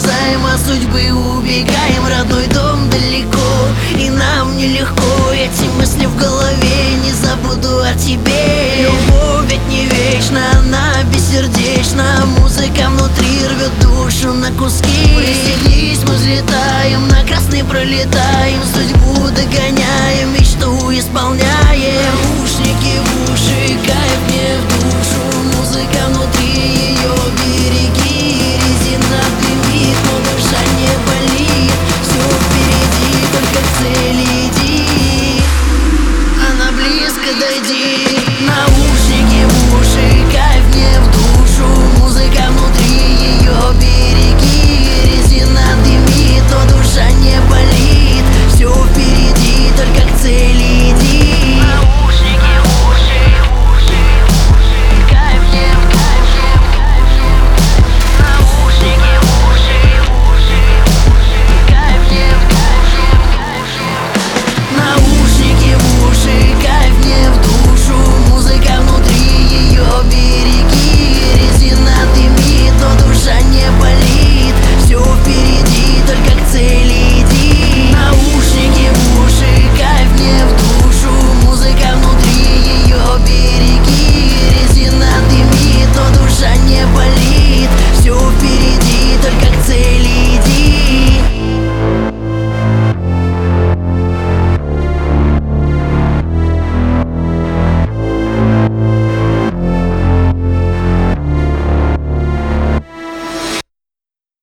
ускользаем от судьбы, убегаем, родной дом далеко, и нам нелегко. Эти мысли в голове, не забуду о тебе. Любовь ведь не вечна, она бессердечна. Музыка внутри рвет душу на куски. Присоединись, мы взлетаем, на красный пролетаем, судьбу догоняем, мечту исполняем.